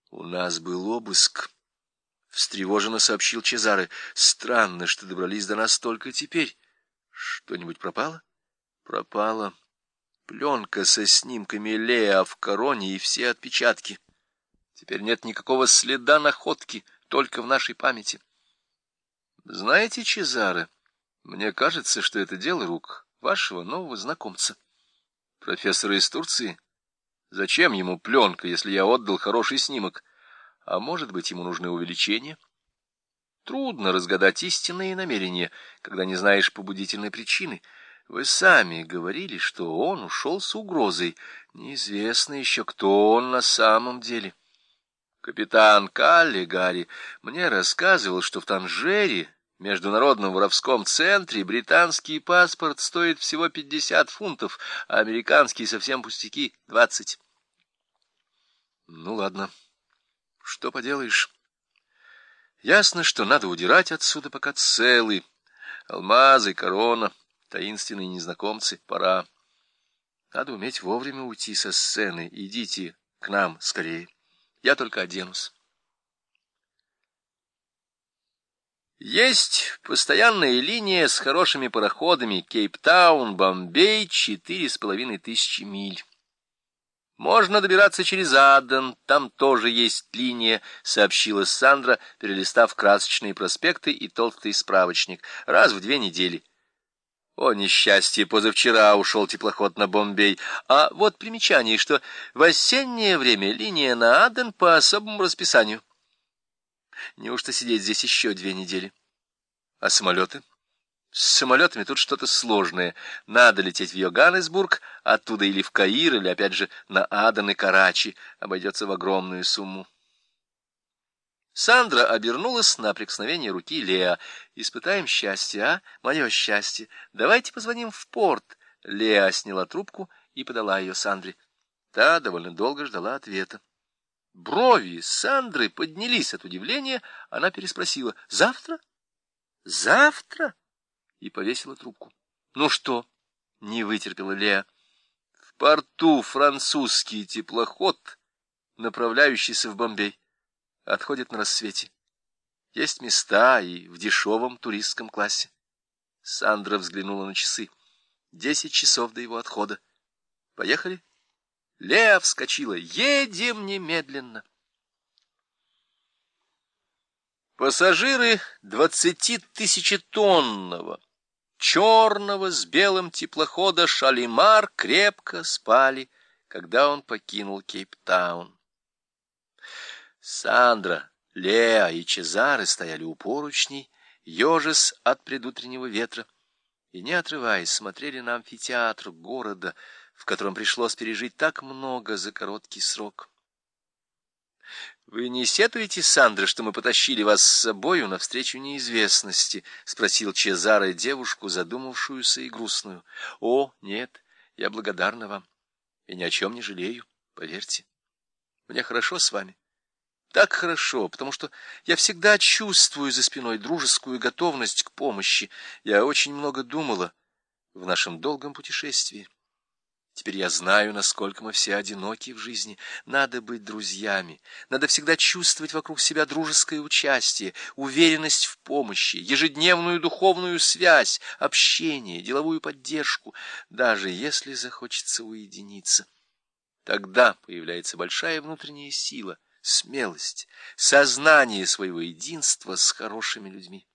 У нас был обыск, — встревоженно сообщил Чезаре. Странно, что добрались до нас только теперь. Что-нибудь пропало? Пропало. Пленка со снимками Леа в короне и все отпечатки. Теперь нет никакого следа находки, только в нашей памяти. Знаете, Чезаре, мне кажется, что это дело рук вашего нового знакомца. Профессора из Турции? Зачем ему пленка, если я отдал хороший снимок? А может быть, ему нужны увеличения? Трудно разгадать истинные намерения, когда не знаешь побудительной причины. Вы сами говорили, что он ушел с угрозой. Неизвестно еще, кто он на самом деле. Капитан Каллигари мне рассказывал, что в Танжере, международном воровском центре, британский паспорт стоит всего 50 фунтов, а американский совсем пустяки — 20. Ну, ладно. Что поделаешь? Ясно, что надо удирать отсюда, пока целы. Алмазы, корона, таинственные незнакомцы. Пора. Надо уметь вовремя уйти со сцены. Идите к нам скорее. Я только оденусь. Есть постоянная линия с хорошими пароходами Кейптаун, Бомбей, 4500 миль. Можно добираться через Аден, там тоже есть линия, сообщила Сандра, перелистав красочные проспекты и толстый справочник. Раз в 2 недели. О, несчастье, позавчера ушел теплоход на Бомбей. А вот примечание, что в осеннее время линия на Аден по особому расписанию. Неужто сидеть здесь еще 2 недели? А самолеты? С самолетами тут что-то сложное. Надо лететь в Йоганнесбург, оттуда или в Каир, или опять же на Аден и Карачи. Обойдется в огромную сумму. Сандра обернулась на прикосновение руки Леа. «Испытаем счастье, а? Мое счастье. Давайте позвоним в порт». Леа сняла трубку и подала ее Сандре. Та довольно долго ждала ответа. Брови Сандры поднялись от удивления. Она переспросила: «Завтра? Завтра?» И повесила трубку. «Ну что?» — не вытерпела Леа. «В порту французский теплоход, направляющийся в Бомбей. Отходит на рассвете. Есть места и в дешевом туристском классе». Сандра взглянула на часы. 10 часов до его отхода. «Поехали?» Леа вскочила. «Едем немедленно!» Пассажиры 20-тысячетонного черного с белым теплохода «Шалимар» крепко спали, когда он покинул Кейптаун. Сандра, Леа и Чезаре стояли у поручней, ежась от предутреннего ветра, и, не отрываясь, смотрели на амфитеатр города, в котором пришлось пережить так много за короткий срок. — Вы не сетуете, Сандра, что мы потащили вас с собою навстречу неизвестности? — спросил Чезаре девушку, задумавшуюся и грустную. — О, нет, я благодарна вам и ни о чем не жалею, поверьте. Мне хорошо с вами. Так хорошо, потому что я всегда чувствую за спиной дружескую готовность к помощи. Я очень много думала в нашем долгом путешествии. Теперь я знаю, насколько мы все одиноки в жизни. Надо быть друзьями, надо всегда чувствовать вокруг себя дружеское участие, уверенность в помощи, ежедневную духовную связь, общение, деловую поддержку, даже если захочется уединиться. Тогда появляется большая внутренняя сила, смелость, сознание своего единства с хорошими людьми.